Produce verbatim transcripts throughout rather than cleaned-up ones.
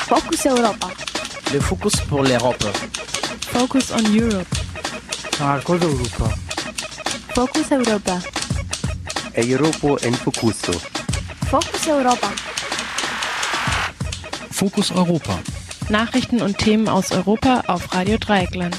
Focus Europa. Le Focus pour l'Europe. Focus on Europe. Marcos Europa. Focus Europa. Europa en Focuso. Focus Europa. Focus Europa. Nachrichten und Themen aus Europa auf Radio Dreieckland.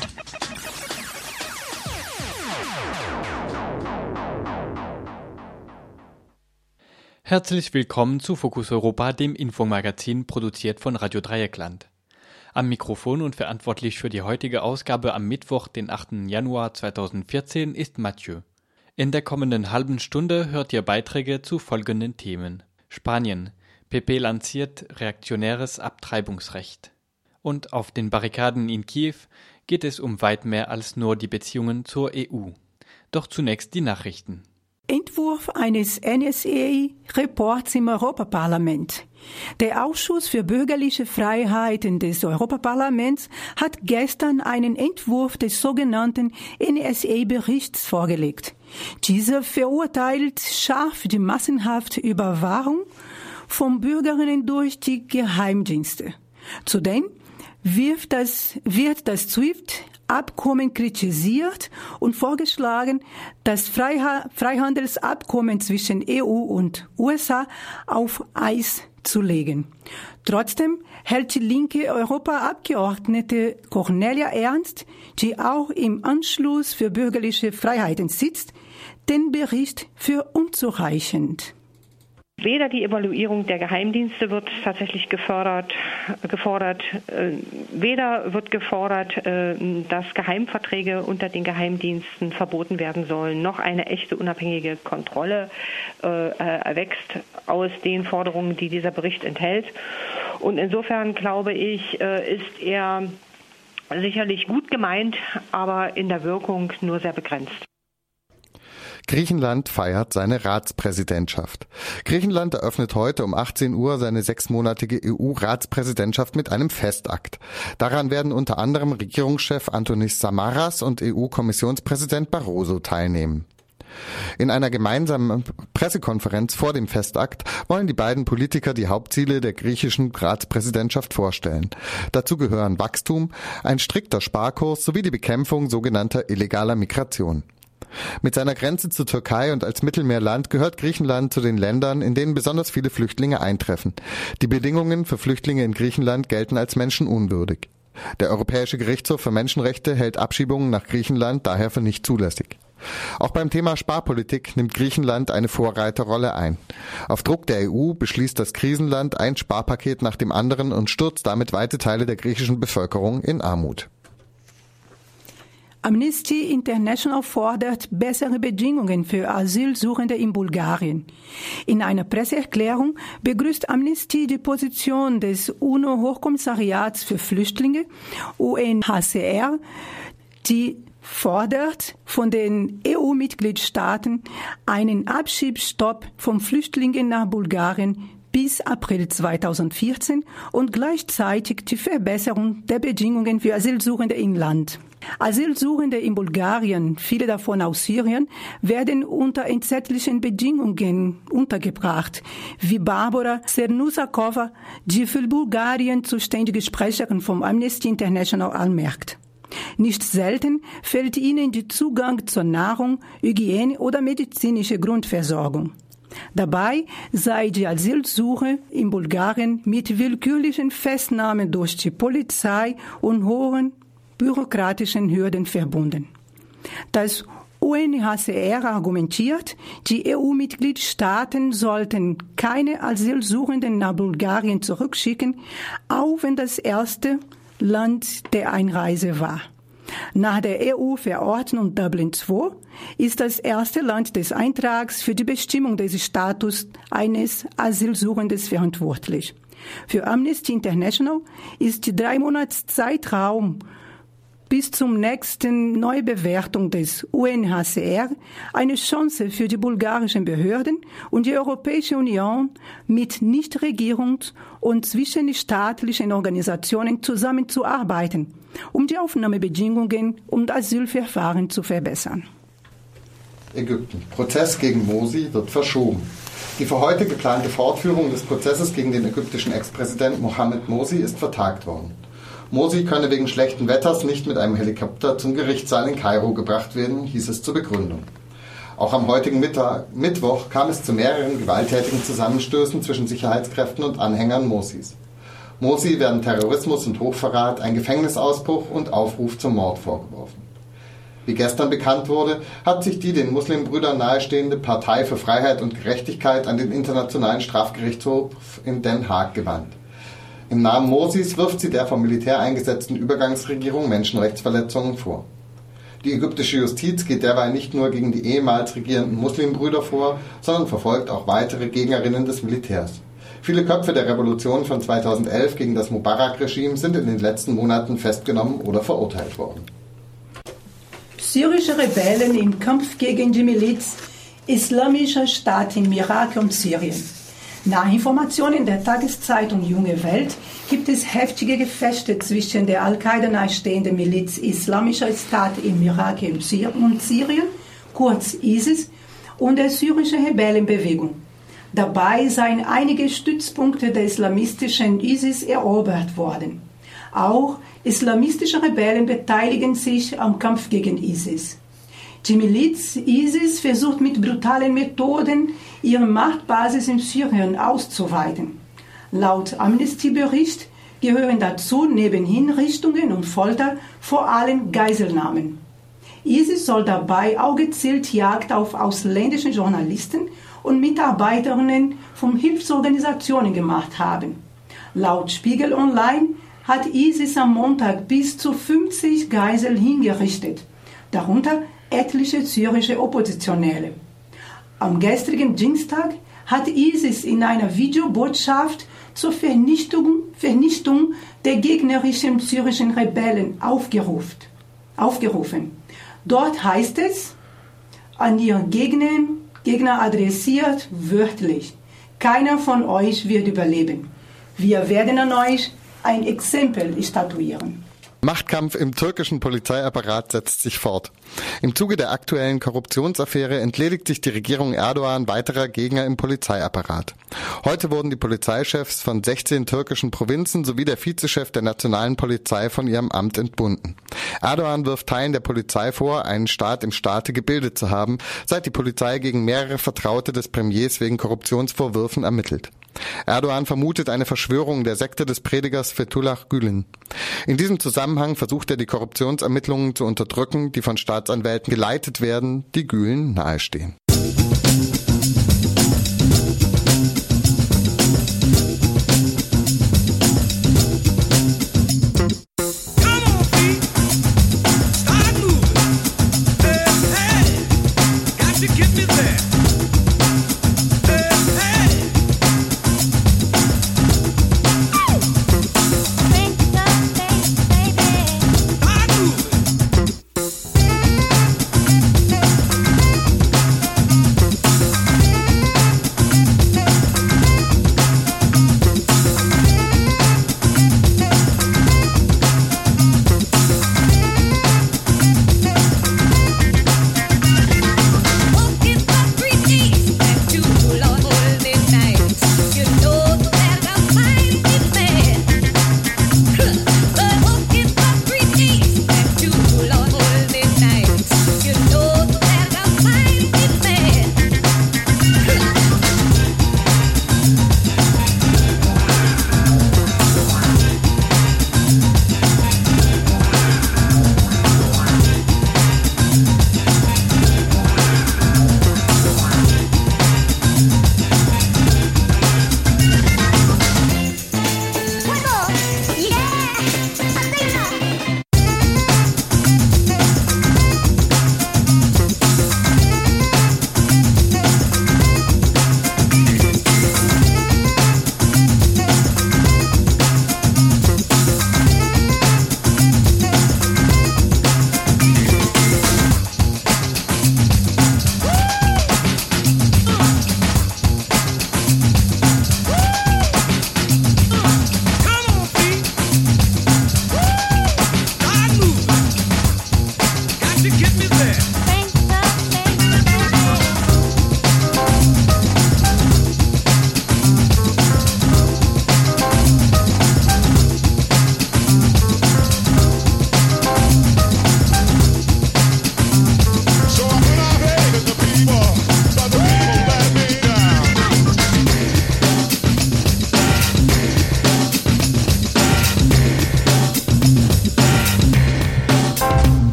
Herzlich willkommen zu Focus Europa, dem Infomagazin, produziert von Radio Dreieckland. Am Mikrofon und verantwortlich für die heutige Ausgabe am Mittwoch, den achten Januar zweitausendvierzehn, ist Mathieu. In der kommenden halben Stunde hört ihr Beiträge zu folgenden Themen. Spanien. P P lanciert reaktionäres Abtreibungsrecht. Und auf den Barrikaden in Kiew geht es um weit mehr als nur die Beziehungen zur E U. Doch zunächst die Nachrichten. Entwurf eines N S A-Reports im Europaparlament. Der Ausschuss für bürgerliche Freiheiten des Europaparlaments hat gestern einen Entwurf des sogenannten N S A-Berichts vorgelegt. Dieser verurteilt scharf die massenhafte Überwachung von Bürgerinnen durch die Geheimdienste. Zudem wird das, wird das SWIFT-Abkommen kritisiert und vorgeschlagen, das Freiha- Freihandelsabkommen zwischen E U und U S A auf Eis zu legen. Trotzdem hält die linke Europaabgeordnete Cornelia Ernst, die auch im Anschluss für bürgerliche Freiheiten sitzt, den Bericht für unzureichend. Weder die Evaluierung der Geheimdienste wird tatsächlich gefördert, gefordert, äh, weder wird gefordert, äh, dass Geheimverträge unter den Geheimdiensten verboten werden sollen, noch eine echte unabhängige Kontrolle äh, erwächst aus den Forderungen, die dieser Bericht enthält. Und insofern glaube ich, äh, ist er sicherlich gut gemeint, aber in der Wirkung nur sehr begrenzt. Griechenland feiert seine Ratspräsidentschaft. Griechenland eröffnet heute um achtzehn Uhr seine sechsmonatige E U-Ratspräsidentschaft mit einem Festakt. Daran werden unter anderem Regierungschef Antonis Samaras und E U-Kommissionspräsident Barroso teilnehmen. In einer gemeinsamen Pressekonferenz vor dem Festakt wollen die beiden Politiker die Hauptziele der griechischen Ratspräsidentschaft vorstellen. Dazu gehören Wachstum, ein strikter Sparkurs sowie die Bekämpfung sogenannter illegaler Migration. Mit seiner Grenze zur Türkei und als Mittelmeerland gehört Griechenland zu den Ländern, in denen besonders viele Flüchtlinge eintreffen. Die Bedingungen für Flüchtlinge in Griechenland gelten als menschenunwürdig. Der Europäische Gerichtshof für Menschenrechte hält Abschiebungen nach Griechenland daher für nicht zulässig. Auch beim Thema Sparpolitik nimmt Griechenland eine Vorreiterrolle ein. Auf Druck der E U beschließt das Krisenland ein Sparpaket nach dem anderen und stürzt damit weite Teile der griechischen Bevölkerung in Armut. Amnesty International fordert bessere Bedingungen für Asylsuchende in Bulgarien. In einer Presseerklärung begrüßt Amnesty die Position des UNO-Hochkommissariats für Flüchtlinge, U N H C R, die fordert von den E U-Mitgliedstaaten einen Abschiebstopp von Flüchtlingen nach Bulgarien bis April zweitausendvierzehn und gleichzeitig die Verbesserung der Bedingungen für Asylsuchende im Land. Asylsuchende in Bulgarien, viele davon aus Syrien, werden unter entsetzlichen Bedingungen untergebracht, wie Barbara Cernusakova, die für Bulgarien zuständige Sprecherin vom Amnesty International, anmerkt. Nicht selten fehlt ihnen der Zugang zur Nahrung, Hygiene oder medizinische Grundversorgung. Dabei sei die Asylsuche in Bulgarien mit willkürlichen Festnahmen durch die Polizei und hohen bürokratischen Hürden verbunden. Das U N H C R argumentiert, die E U-Mitgliedstaaten sollten keine Asylsuchenden nach Bulgarien zurückschicken, auch wenn das erste Land der Einreise war. Nach der E U-Verordnung Dublin zwei ist das erste Land des Eintrags für die Bestimmung des Status eines Asylsuchenden verantwortlich. Für Amnesty International ist der Drei-Monats-Zeitraum bis zum nächsten Neubewertung des U N H C R eine Chance für die bulgarischen Behörden und die Europäische Union mit Nichtregierungs- und zwischenstaatlichen Organisationen zusammenzuarbeiten, um die Aufnahmebedingungen und Asylverfahren zu verbessern. Ägypten. Prozess gegen Morsi wird verschoben. Die für heute geplante Fortführung des Prozesses gegen den ägyptischen Ex-Präsidenten Mohamed Morsi ist vertagt worden. Morsi könne wegen schlechten Wetters nicht mit einem Helikopter zum Gerichtssaal in Kairo gebracht werden, hieß es zur Begründung. Auch am heutigen Mittag, Mittwoch kam es zu mehreren gewalttätigen Zusammenstößen zwischen Sicherheitskräften und Anhängern Morsis. Morsi werden Terrorismus und Hochverrat, ein Gefängnisausbruch und Aufruf zum Mord vorgeworfen. Wie gestern bekannt wurde, hat sich die den Muslimbrüdern nahestehende Partei für Freiheit und Gerechtigkeit an den Internationalen Strafgerichtshof in Den Haag gewandt. Im Namen Morsis wirft sie der vom Militär eingesetzten Übergangsregierung Menschenrechtsverletzungen vor. Die ägyptische Justiz geht derweil nicht nur gegen die ehemals regierenden Muslimbrüder vor, sondern verfolgt auch weitere Gegnerinnen des Militärs. Viele Köpfe der Revolution von zweitausendelf gegen das Mubarak-Regime sind in den letzten Monaten festgenommen oder verurteilt worden. Syrische Rebellen im Kampf gegen die Miliz Islamischer Staat im Irak und Syrien. Nach Informationen der Tageszeitung Junge Welt gibt es heftige Gefechte zwischen der Al-Qaida nahestehenden Miliz Islamischer Staat im Irak und Syrien, kurz ISIS, und der syrischen Rebellenbewegung. Dabei seien einige Stützpunkte der islamistischen ISIS erobert worden. Auch islamistische Rebellen beteiligen sich am Kampf gegen ISIS. Die Miliz ISIS versucht mit brutalen Methoden, ihre Machtbasis in Syrien auszuweiten. Laut Amnesty-Bericht gehören dazu neben Hinrichtungen und Folter vor allem Geiselnahmen. ISIS soll dabei auch gezielt Jagd auf ausländische Journalisten und Mitarbeiterinnen von Hilfsorganisationen gemacht haben. Laut Spiegel Online hat ISIS am Montag bis zu fünfzig Geiseln hingerichtet, darunter etliche syrische Oppositionelle. Am gestrigen Dienstag hat ISIS in einer Videobotschaft zur Vernichtung, Vernichtung der gegnerischen syrischen Rebellen aufgerufen. aufgerufen. Dort heißt es, an ihren Gegner, Gegner adressiert wörtlich: Keiner von euch wird überleben. Wir werden an euch ein Exempel statuieren. Machtkampf im türkischen Polizeiapparat setzt sich fort. Im Zuge der aktuellen Korruptionsaffäre entledigt sich die Regierung Erdogan weiterer Gegner im Polizeiapparat. Heute wurden die Polizeichefs von sechzehn türkischen Provinzen sowie der Vizechef der nationalen Polizei von ihrem Amt entbunden. Erdogan wirft Teilen der Polizei vor, einen Staat im Staate gebildet zu haben, seit die Polizei gegen mehrere Vertraute des Premiers wegen Korruptionsvorwürfen ermittelt. Erdogan vermutet eine Verschwörung der Sekte des Predigers Fethullah Gülen. In diesem Zusammenhang versucht er, die Korruptionsermittlungen zu unterdrücken, die von Staatsanwälten geleitet werden, die Gülen nahestehen.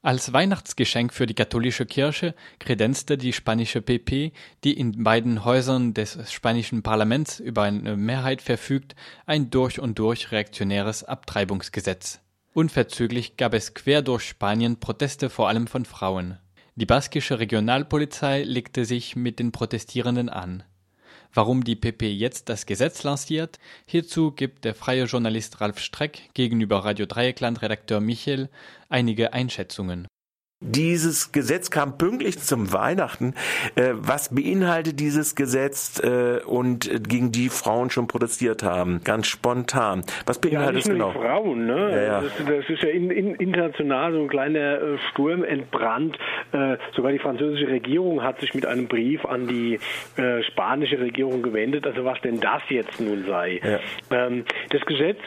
Als Weihnachtsgeschenk für die katholische Kirche kredenzte die spanische P P, die in beiden Häusern des spanischen Parlaments über eine Mehrheit verfügt, ein durch und durch reaktionäres Abtreibungsgesetz. Unverzüglich gab es quer durch Spanien Proteste vor allem von Frauen. Die baskische Regionalpolizei legte sich mit den Protestierenden an. Warum die P P jetzt das Gesetz lanciert, hierzu gibt der freie Journalist Ralf Streck gegenüber Radio Dreieckland-Redakteur Michel einige Einschätzungen. Dieses Gesetz kam pünktlich zum Weihnachten. Äh, was beinhaltet dieses Gesetz äh, und gegen die Frauen schon protestiert haben? Ganz spontan. Was beinhaltet es genau? Ja, nicht nur die Frauen, ne? Ja, ja. Das, das ist ja in, in, international so ein kleiner äh, Sturm entbrannt. Äh, sogar die französische Regierung hat sich mit einem Brief an die äh, spanische Regierung gewendet. Also was denn das jetzt nun sei? Ja. Ähm, das Gesetz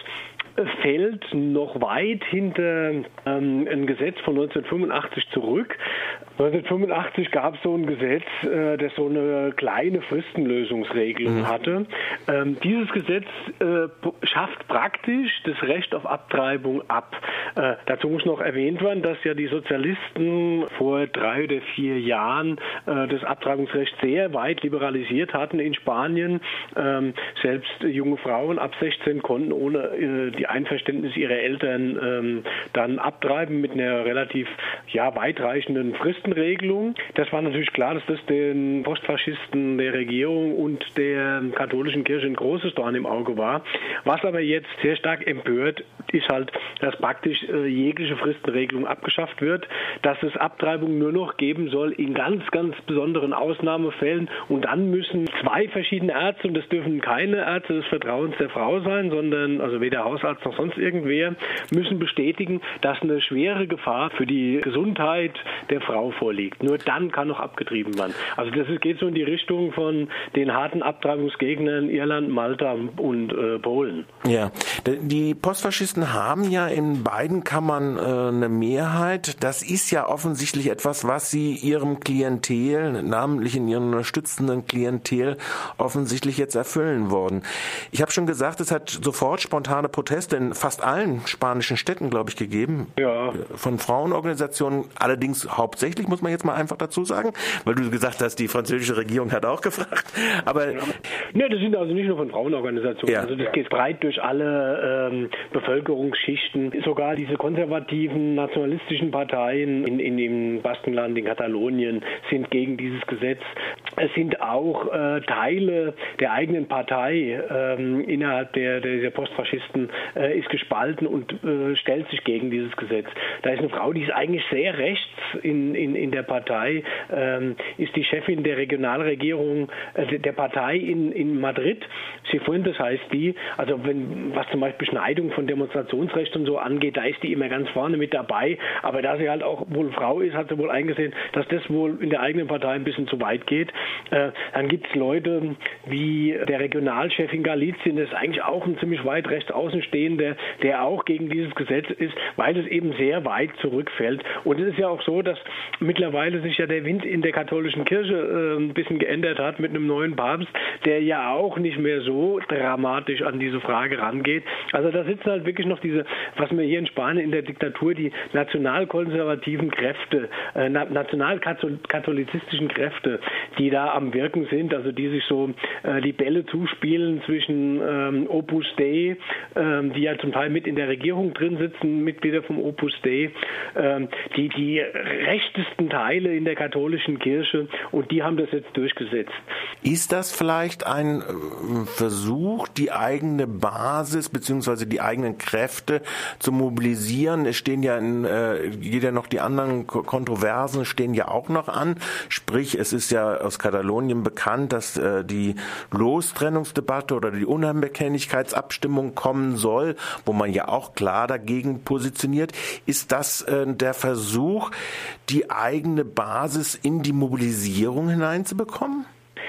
fällt noch weit hinter ähm, ein Gesetz von neunzehnhundertfünfundachtzig zurück. neunzehnhundertfünfundachtzig gab es so ein Gesetz, äh, das so eine kleine Fristenlösungsregelung mhm. hatte. Ähm, dieses Gesetz äh, schafft praktisch das Recht auf Abtreibung ab. Äh, dazu muss noch erwähnt werden, dass ja die Sozialisten vor drei oder vier Jahren äh, das Abtreibungsrecht sehr weit liberalisiert hatten in Spanien. Ähm, selbst junge Frauen ab sechzehn konnten ohne äh, die Einverständnis ihrer Eltern ähm, dann abtreiben mit einer relativ ja, weitreichenden Fristenregelung. Das war natürlich klar, dass das den Postfaschisten der Regierung und der katholischen Kirche ein großes Dorn im Auge war. Was aber jetzt sehr stark empört, ist halt, dass praktisch äh, jegliche Fristenregelung abgeschafft wird, dass es Abtreibung nur noch geben soll in ganz, ganz besonderen Ausnahmefällen und dann müssen zwei verschiedene Ärzte, und das dürfen keine Ärzte des Vertrauens der Frau sein, sondern also weder Hausarzt noch sonst irgendwer, müssen bestätigen, dass eine schwere Gefahr für die Gesundheit der Frau vorliegt. Nur dann kann noch abgetrieben werden. Also das ist, geht so in die Richtung von den harten Abtreibungsgegnern Irland, Malta und äh, Polen. Ja, die Postfaschisten haben ja in beiden Kammern äh, eine Mehrheit. Das ist ja offensichtlich etwas, was sie ihrem Klientel, namentlich in ihrem unterstützenden Klientel, offensichtlich jetzt erfüllen wollen. Ich habe schon gesagt, es hat sofort spontane Proteste in fast allen spanischen Städten, glaube ich, gegeben. Ja. Von Frauenorganisationen, allerdings hauptsächlich, muss man jetzt mal einfach dazu sagen, weil du gesagt hast, die französische Regierung hat auch gefragt. Aber ja. Ne, das sind also nicht nur von Frauenorganisationen. Ja. Also das geht breit durch alle ähm, Bevölkerungsschichten. Sogar diese konservativen, nationalistischen Parteien in, in dem Baskenland, in Katalonien, sind gegen dieses Gesetz. Es sind auch äh, Teile der eigenen Partei ähm, innerhalb der, der, der Postfaschisten äh, ist gespalten und äh, stellt sich gegen dieses Gesetz. Da ist eine Frau, die ist eigentlich sehr rechts in, in, in der Partei, ähm, ist die Chefin der Regionalregierung äh, der Partei in, in Madrid. Cifuentes heißt die. Also wenn was zum Beispiel Beschneidung von Demonstrationsrecht und so angeht, da ist die immer ganz vorne mit dabei. Aber da sie halt auch wohl Frau ist, hat sie wohl eingesehen, dass das wohl in der eigenen Partei ein bisschen zu weit geht. Äh, dann gibt es Leute wie der Regionalchef in Galicien, das ist eigentlich auch ein ziemlich weit rechts außenstehender, der auch gegen dieses Gesetz ist, weil es eben sehr weit zurückfällt. Und es ist ja auch so, dass mittlerweile sich ja der Wind in der katholischen Kirche äh, ein bisschen geändert hat mit einem neuen Papst, der ja auch nicht mehr so dramatisch an diese Frage rangeht. Also da sitzen halt wirklich noch diese, was wir hier in Spanien in der Diktatur, die nationalkonservativen Kräfte, äh, nationalkatholizistischen Kräfte, die da am Wirken sind, also die sich so äh, die Bälle zuspielen zwischen ähm, Opus Dei, ähm, die ja zum Teil mit in der Regierung drin sitzen, Mitglieder vom Opus Dei, ähm, die, die rechtesten Teile in der katholischen Kirche, und die haben das jetzt durchgesetzt. Ist das vielleicht ein Versuch, die eigene Basis bzw. die eigenen Kräfte zu mobilisieren? Es stehen ja in äh, jeder noch die anderen Kontroversen stehen ja auch noch an. Sprich, es ist ja aus Katalonien bekannt, dass äh, die Lostrennungsdebatte oder die Unheimlichkeitsabstimmung kommen soll, wo man ja auch klar dagegen positioniert. Ist das äh, der Versuch, die eigene Basis in die Mobilisierung hineinzubekommen?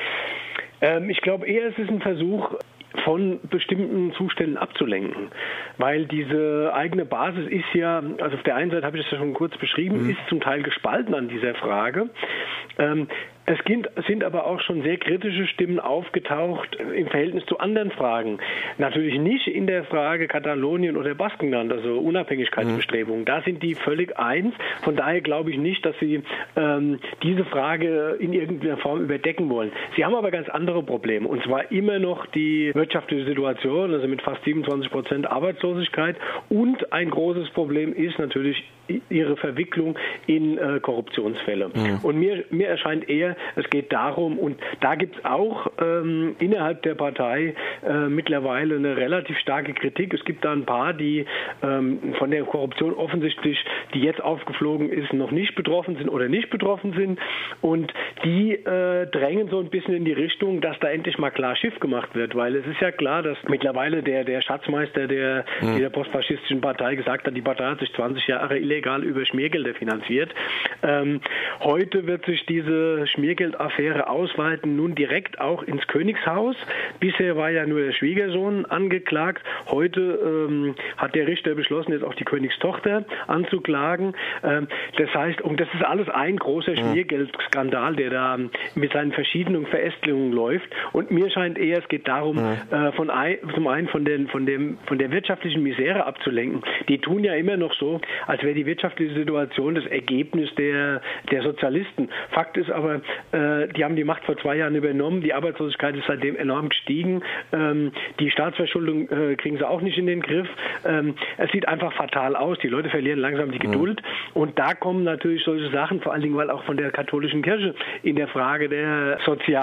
Ähm, ich glaube eher, es ist ein Versuch, von bestimmten Zuständen abzulenken. Weil diese eigene Basis ist ja, also auf der einen Seite habe ich das ja schon kurz beschrieben, mhm. ist zum Teil gespalten an dieser Frage. Ähm, Es sind aber auch schon sehr kritische Stimmen aufgetaucht im Verhältnis zu anderen Fragen. Natürlich nicht in der Frage Katalonien oder Baskenland, also Unabhängigkeitsbestrebungen. Mhm. Da sind die völlig eins. Von daher glaube ich nicht, dass sie ähm, diese Frage in irgendeiner Form überdecken wollen. Sie haben aber ganz andere Probleme. Und zwar immer noch die wirtschaftliche Situation, also mit fast siebenundzwanzig Prozent Arbeitslosigkeit. Und ein großes Problem ist natürlich ihre Verwicklung in äh, Korruptionsfälle. Mhm. Und mir, mir erscheint eher, es geht darum, und da gibt es auch ähm, innerhalb der Partei äh, mittlerweile eine relativ starke Kritik. Es gibt da ein paar, die ähm, von der Korruption offensichtlich, die jetzt aufgeflogen ist, noch nicht betroffen sind oder nicht betroffen sind. Und die äh, drängen so ein bisschen in die Richtung, dass da endlich mal klar Schiff gemacht wird. Weil es ist ja klar, dass mittlerweile der, der Schatzmeister der, mhm. der postfaschistischen Partei gesagt hat, die Partei hat sich zwanzig Jahre illegal über Schmiergelder finanziert. Ähm, heute wird sich diese Schmiergeldaffäre ausweiten, nun direkt auch ins Königshaus. Bisher war ja nur der Schwiegersohn angeklagt. Heute ähm, hat der Richter beschlossen, jetzt auch die Königstochter anzuklagen. Ähm, das heißt, und das ist alles ein großer Schmiergeldskandal, der da mit seinen verschiedenen Verästelungen läuft. Und mir scheint eher, es geht darum, ja. äh, von ein, zum einen von, den, von, dem, von der wirtschaftlichen Misere abzulenken. Die tun ja immer noch so, als wäre die wirtschaftliche Situation das Ergebnis der, der Sozialisten. Fakt ist aber, äh, die haben die Macht vor zwei Jahren übernommen, die Arbeitslosigkeit ist seitdem enorm gestiegen, ähm, die Staatsverschuldung äh, kriegen sie auch nicht in den Griff. Ähm, es sieht einfach fatal aus, die Leute verlieren langsam die Geduld mhm. und da kommen natürlich solche Sachen, vor allen Dingen, weil auch von der katholischen Kirche in der Frage der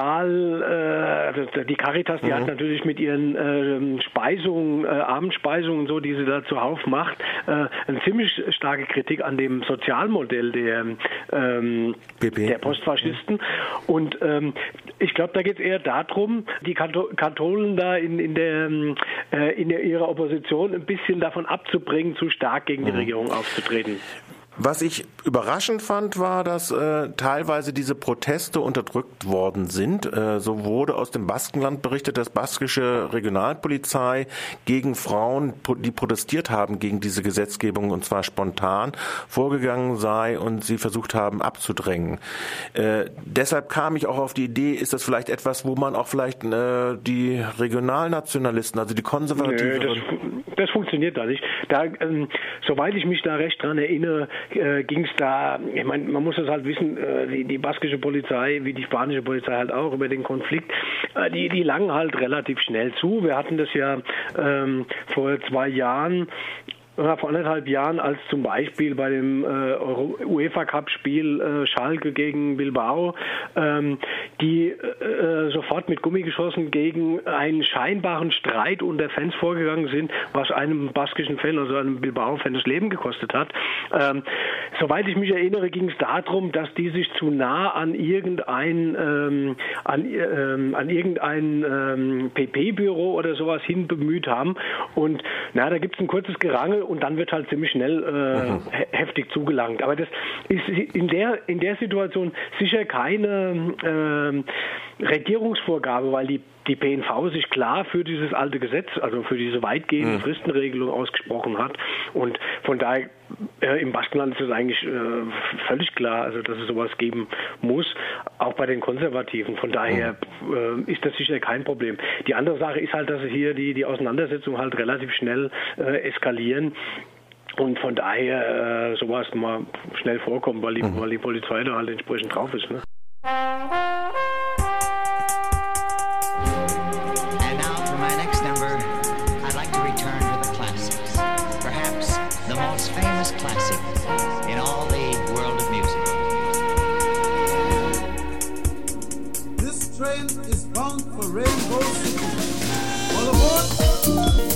Sozial, äh, die Caritas, die mhm. hat natürlich mit ihren äh, Speisungen, äh, Abendspeisungen und so, die sie da zuhauf macht, äh, eine ziemlich starke Kritik an dem Sozialmodell der, ähm, der Postfaschisten. Und ähm, ich glaube, da geht es eher darum, die Katholen da in, in, der, äh, in der, ihrer Opposition ein bisschen davon abzubringen, zu stark gegen die Regierung aufzutreten. Was ich überraschend fand, war, dass äh, teilweise diese Proteste unterdrückt worden sind. Äh, so wurde aus dem Baskenland berichtet, dass baskische Regionalpolizei gegen Frauen, die protestiert haben gegen diese Gesetzgebung, und zwar spontan, vorgegangen sei und sie versucht haben abzudrängen. Äh, deshalb kam ich auch auf die Idee, ist das vielleicht etwas, wo man auch vielleicht äh, die Regionalnationalisten, also die Konservativen... Nö, das, das funktioniert da nicht. Da, ähm, soweit ich mich da recht dran erinnere, Äh, ging es da, ich meine, man muss das halt wissen, äh, die, die baskische Polizei, wie die spanische Polizei halt auch über den Konflikt, äh, die, die langen halt relativ schnell zu. Wir hatten das ja ähm, vor zwei Jahren, vor anderthalb Jahren, als zum Beispiel bei dem äh, UEFA-Cup-Spiel äh, Schalke gegen Bilbao, ähm, die äh, sofort mit Gummigeschossen gegen einen scheinbaren Streit unter Fans vorgegangen sind, was einem baskischen Fan, also einem Bilbao-Fan, das Leben gekostet hat. Ähm, soweit ich mich erinnere, ging es darum, dass die sich zu nah an irgendein, ähm, an, ähm, an irgendein ähm, P P-Büro oder sowas hin bemüht haben. Und na, da gibt es ein kurzes Gerangel, und dann wird halt ziemlich schnell äh, mhm. heftig zugelangt. Aber das ist in der, in der Situation sicher keine äh, Regierungsvorgabe, weil die die P N V sich klar für dieses alte Gesetz, also für diese weitgehende mhm. Fristenregelung ausgesprochen hat. Und von daher äh, im Baskenland ist es eigentlich äh, völlig klar, also dass es sowas geben muss, auch bei den Konservativen. Von daher äh, ist das sicher kein Problem. Die andere Sache ist halt, dass hier die, die Auseinandersetzungen halt relativ schnell äh, eskalieren. Und von daher äh, sowas mal schnell vorkommt, weil die, mhm. weil die Polizei da halt entsprechend drauf ist. Ne? Classic in all the world of music. This train is bound for Rainbow City. All aboard!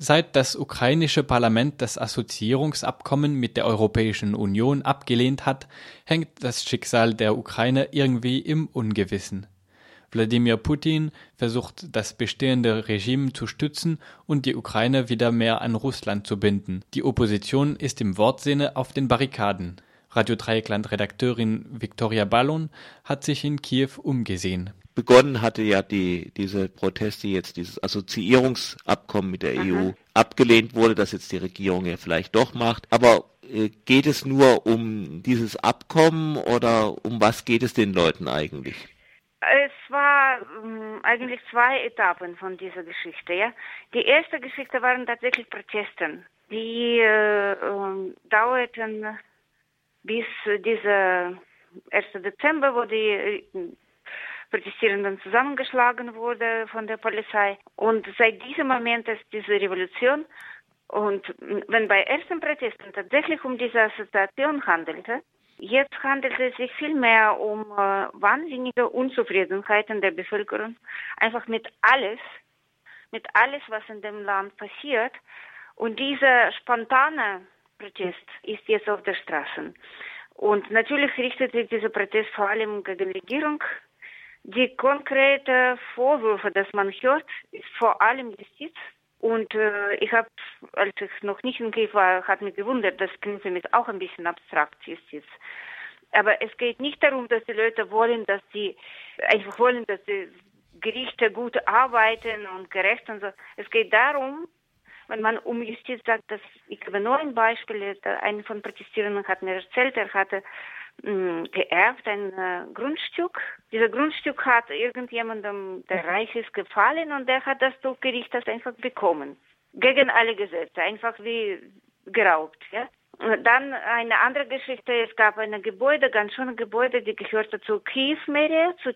Seit das ukrainische Parlament das Assoziierungsabkommen mit der Europäischen Union abgelehnt hat, hängt das Schicksal der Ukraine irgendwie im Ungewissen. Wladimir Putin versucht, das bestehende Regime zu stützen und die Ukraine wieder mehr an Russland zu binden. Die Opposition ist im Wortsinne auf den Barrikaden. Radio Dreieckland-Redakteurin Viktoria Ballon hat sich in Kiew umgesehen. Begonnen hatte ja die, diese Proteste jetzt, dieses Assoziierungsabkommen mit der Aha. E U abgelehnt wurde, das jetzt die Regierung ja vielleicht doch macht. Aber äh, geht es nur um dieses Abkommen oder um was geht es den Leuten eigentlich? Es war ähm, eigentlich zwei Etappen von dieser Geschichte. Ja? Die erste Geschichte waren tatsächlich Proteste, die äh, äh, dauerten bis äh, dieser ersten Dezember, wo die äh, Protestierenden zusammengeschlagen wurde von der Polizei. Und seit diesem Moment ist diese Revolution. Und wenn bei ersten Protesten tatsächlich um diese Assoziation handelte, jetzt handelt es sich viel mehr um äh, wahnsinnige Unzufriedenheiten der Bevölkerung. Einfach mit alles, mit alles, was in dem Land passiert. Und dieser spontane Protest ist jetzt auf der Straße. Und natürlich richtet sich dieser Protest vor allem gegen die Regierung. Die konkreten Vorwürfe, dass man hört, ist vor allem Justiz. Und äh, ich habe, als ich noch nicht in Kiew war, hat mich gewundert, das klingt für mich auch ein bisschen abstrakt, Justiz. Aber es geht nicht darum, dass die Leute wollen, dass sie einfach wollen, dass die Gerichte gut arbeiten und gerecht und so. Es geht darum, wenn man um Justiz sagt, dass ich habe nur ein Beispiel, einer von Protestierenden hat mir erzählt, er hatte geerbt, ein äh, Grundstück. Dieses Grundstück hat irgendjemandem, der reich ist, gefallen und der hat das durch Gericht das einfach bekommen. Gegen alle Gesetze, einfach wie geraubt. Ja? Und dann eine andere Geschichte, es gab ein Gebäude, ganz schönes Gebäude, die gehörte zur Kiew-Mairie, zur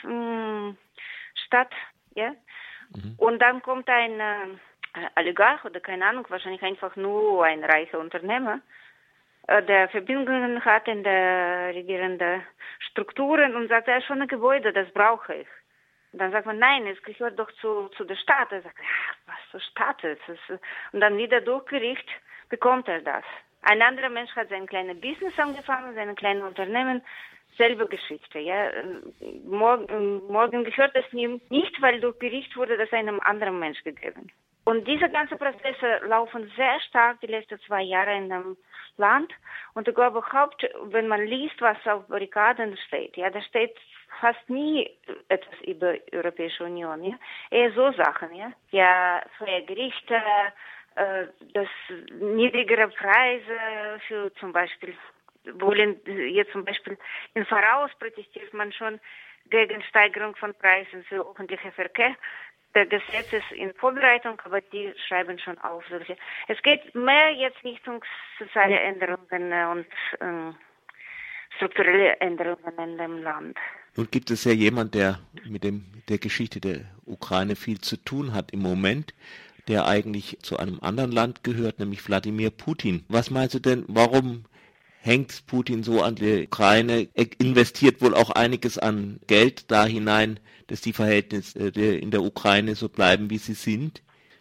Kiew-Stadt. Ja? Mhm. Und dann kommt ein äh, Oligarch oder keine Ahnung, wahrscheinlich einfach nur ein reicher Unternehmer, der Verbindungen hat in der regierenden Strukturen und sagt, ja, schon ein Gebäude, das brauche ich. Und dann sagt man, nein, es gehört doch zu, zu der Stadt. Er sagt, ach, was zur Stadt ist. Und dann wieder durch Gericht bekommt er das. Ein anderer Mensch hat sein kleines Business angefangen, sein kleines Unternehmen, selbe Geschichte. Ja. Morgen, morgen gehört es ihm nicht, weil durch Gericht wurde das einem anderen Mensch gegeben. Und diese ganzen Prozesse laufen sehr stark die letzten zwei Jahre in dem Land. Und ich glaube überhaupt, wenn man liest, was auf Barrikaden steht, ja, da steht fast nie etwas über die Europäische Union, ja, eher so Sachen, ja, ja, freie Gerichte, äh, das niedrigere Preise für zum Beispiel, wollen jetzt zum Beispiel im Voraus protestiert man schon gegen Steigerung von Preisen für öffentlichen Verkehr. Der Gesetz ist in Vorbereitung, aber die schreiben schon auf solche. Es geht mehr jetzt Richtung soziale Änderungen und äh, strukturelle Änderungen in dem Land. Nun gibt es ja jemand, der mit dem der Geschichte der Ukraine viel zu tun hat im Moment, der eigentlich zu einem anderen Land gehört, nämlich Wladimir Putin. Was meinst du denn, warum hängt Putin so an die Ukraine? Er investiert wohl auch einiges an Geld da hinein, dass die Verhältnisse in der Ukraine so bleiben, wie sie sind?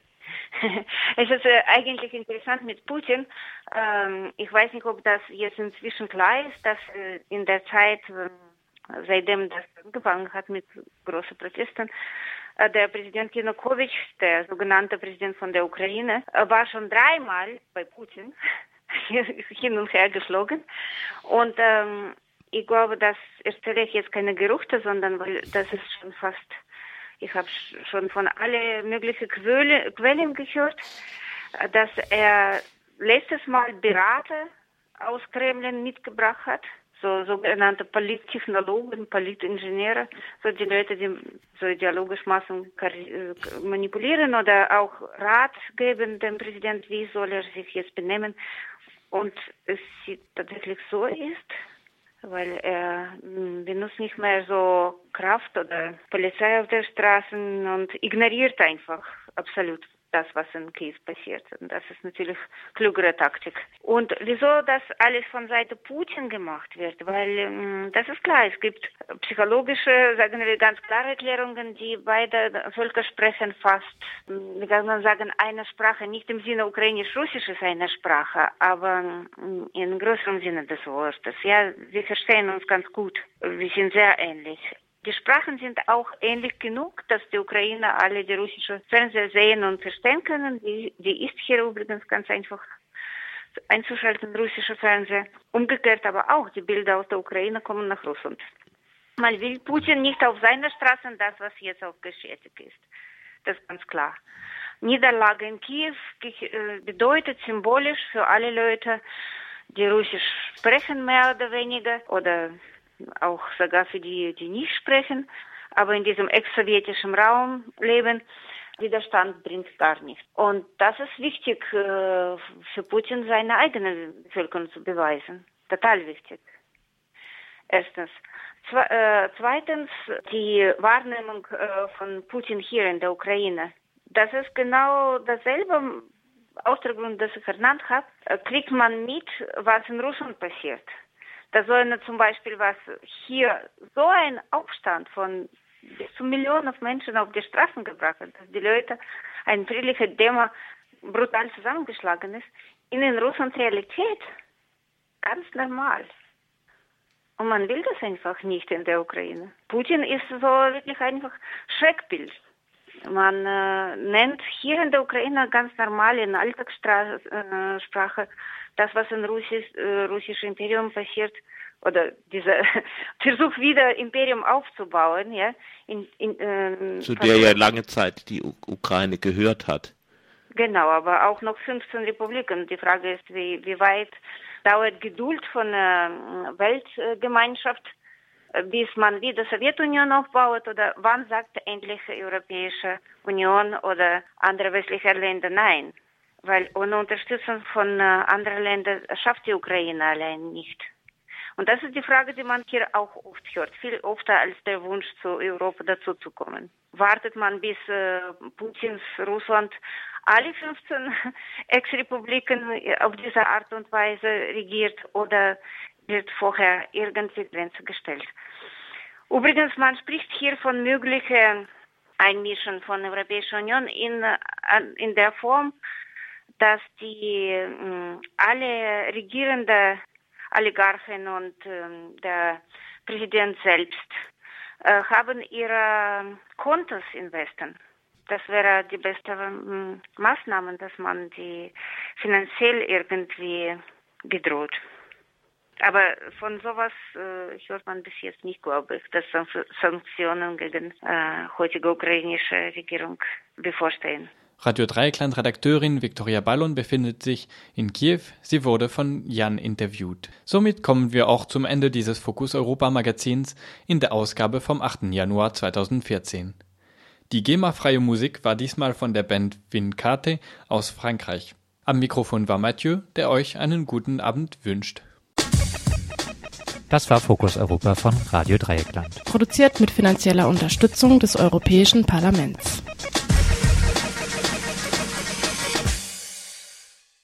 Es ist äh, eigentlich interessant mit Putin. Ähm, ich weiß nicht, ob das jetzt inzwischen klar ist, dass äh, in der Zeit, äh, seitdem das angefangen hat mit großen Protesten, äh, der Präsident Janukowitsch, der sogenannte Präsident von der Ukraine, äh, war schon dreimal bei Putin hin und her geflogen. Und ähm, ich glaube, das erzähle ich jetzt keine Gerüchte, sondern weil das ist schon fast, ich habe schon von allen möglichen Quelle, Quellen gehört, dass er letztes Mal Berater aus Kremlin mitgebracht hat, so sogenannte Polittechnologen, Politingenieure, so die Leute, die so ideologisch Massen manipulieren oder auch Rat geben dem Präsident, wie soll er sich jetzt benehmen. Und es tatsächlich so ist, weil er benutzt nicht mehr so Kraft oder Polizei auf der Straße und ignoriert einfach absolut das, was in Kiew passiert. Und das ist natürlich klügere Taktik. Und wieso das alles von Seite Putin gemacht wird? Weil ähm, das ist klar, es gibt psychologische, sagen wir ganz klare Erklärungen, die beide Völker sprechen fast, wie kann man sagen, eine Sprache, nicht im Sinne ukrainisch-russisch ist eine Sprache, aber ähm, in größerem Sinne des Wortes. Ja, wir verstehen uns ganz gut. Wir sind sehr ähnlich. Die Sprachen sind auch ähnlich genug, dass die Ukrainer alle die russische Fernseher sehen und verstehen können. Die, die ist hier übrigens ganz einfach einzuschalten, russische Fernseher. Umgekehrt aber auch, die Bilder aus der Ukraine kommen nach Russland. Man will Putin nicht auf seiner Straße das, was jetzt auch geschehen ist. Das ist ganz klar. Niederlage in Kiew bedeutet symbolisch für alle Leute, die Russisch sprechen, mehr oder weniger, oder auch sogar für die, die nicht sprechen, aber in diesem ex-sowjetischen Raum leben, Widerstand bringt gar nichts. Und das ist wichtig äh, für Putin, seine eigene Bevölkerung zu beweisen. Total wichtig. Erstens. Zwe- äh, zweitens, die Wahrnehmung äh, von Putin hier in der Ukraine. Das ist genau dasselbe, aus dem Grund, das ich genannt habe, äh, kriegt man mit, was in Russland passiert. Da sollen zum Beispiel, was hier so ein Aufstand von bis zu Millionen von Menschen auf die Straßen gebracht hat, dass die Leute ein friedlicher Demo brutal zusammengeschlagen ist, in Russland Realität ganz normal. Und man will das einfach nicht in der Ukraine. Putin ist so wirklich einfach Schreckbild. Man äh, nennt hier in der Ukraine ganz normal in Alltagssprache äh, das, was im Russisch, äh, russischen Imperium passiert, oder dieser Versuch wieder Imperium aufzubauen, ja, in, in, ähm, zu der ja lange Zeit die U- Ukraine gehört hat. Genau, aber auch noch fünfzehn Republiken. Die Frage ist, wie, wie weit dauert Geduld von der äh, Weltgemeinschaft, äh, bis man wieder Sowjetunion aufbaut, oder wann sagt endlich die Europäische Union oder andere westliche Länder nein? Weil ohne Unterstützung von äh, anderen Ländern schafft die Ukraine allein nicht. Und das ist die Frage, die man hier auch oft hört, viel öfter als der Wunsch, zu Europa dazuzukommen. Wartet man, bis äh, Putins Russland alle fünfzehn Ex-Republiken auf diese Art und Weise regiert, oder wird vorher irgendwie Grenze gestellt? Übrigens, man spricht hier von möglichen Einmischen von der Europäischen Union in, in der Form, dass die äh, alle regierende Oligarchen und äh, der Präsident selbst äh, haben ihre Kontos in Westen. Das wäre die beste äh, Maßnahme, dass man die finanziell irgendwie bedroht. Aber von sowas äh, hört man bis jetzt nicht, glaube ich, dass Sanktionen gegen äh, heutige ukrainische Regierung bevorstehen. Radio Dreieckland-Redakteurin Viktoria Ballon befindet sich in Kiew. Sie wurde von Jan interviewt. Somit kommen wir auch zum Ende dieses Fokus Europa Magazins in der Ausgabe vom achten Januar zweitausendvierzehn. Die GEMA-freie Musik war diesmal von der Band Vincate aus Frankreich. Am Mikrofon war Mathieu, der euch einen guten Abend wünscht. Das war Fokus Europa von Radio Dreieckland. Produziert mit finanzieller Unterstützung des Europäischen Parlaments.